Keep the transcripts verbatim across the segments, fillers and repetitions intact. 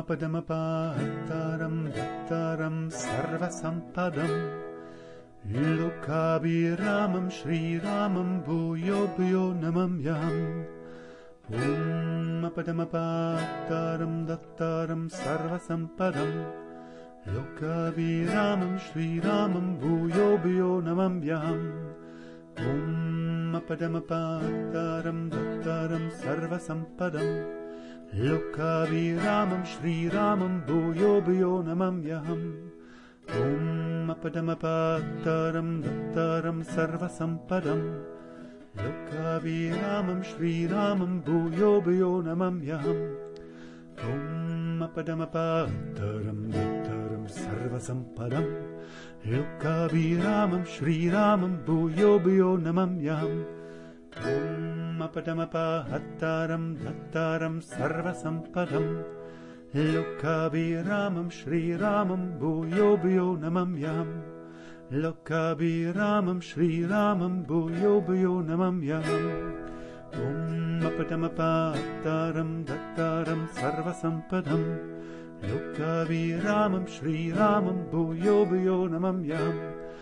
Padamapattaram Dattaram Sarvasampadam Lokaviramam Shri Ramam Bhuyo Bhuyo Namamyam Om Padamapattaram Dattaram Sarvasampadam Lokaviramam Shri Ramam Bhuyo Bhuyo Namamyam Om Padamapattaram Dattaram Sarvasampadam Lokaviramam Shri Ramam Bhuyo Bhuyo Namamyam Om Padamapattaram Dattaram Sarvasampadam Lokaviramam Shri Ramam Bhuyo Bhuyo Namamyam Om Padamapattaram Dattaram Sarvasampadam Lokaviramam Shri Ramam Bhuyo Bhuyo Namamyam Om Padamapattaram Dattaram Sarvasampadam Lokaviramam Shri Ramam Bhuyo Bhuyo Namamyam Lokaviramam Shri Ramam Bhuyo Bhuyo Namamyam Om Padamapattaram Dattaram Sarvasampadam Lokaviramam Shri Ramam Bhuyo Bhuyo Namamyam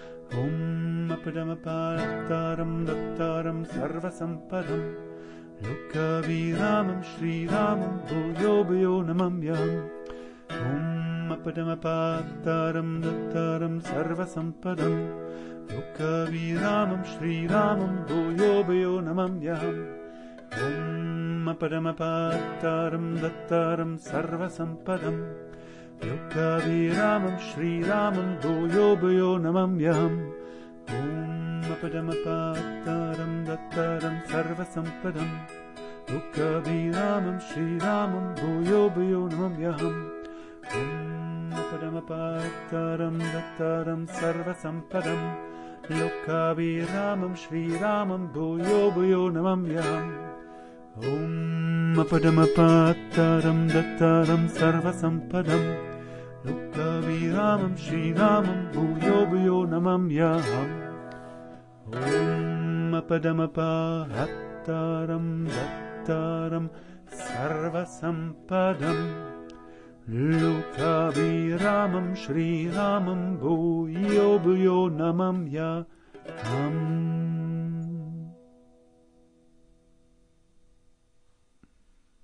Om Padamapattaram Dattaram Sarvasampadam Lokaviramam Shri Ramam Bhuyo Bhuyo Namamyam Om Padamapattaram Dattaram Sarvasampadam Lokaviramam Shri Ramam Bhuyo Bhuyo Namamyam Om Padamapattaram Dattaram Sarvasampadam Lokaviramam Shri Ramam Bhuyo Bhuyo Namamyam Om Padamapattaram Dattaram Sarvasampadam Lokaviramam Shri Ramam Bhuyo Bhuyo Namamyam Om Padamapattaram Dattaram Sarvasampadam Lokaviramam Shri Ramam Bhuyo Bhuyo Namamyam Om Padamapattaram Dattaram Sarvasampadam Lokaviramam Shri Ramam Bhuyo Bhuyo Namamyam Om Padamapattaram Dattaram Sarvasampadam Lokaviramam Shri Ramam Bhuyo Bhuyo Namamyam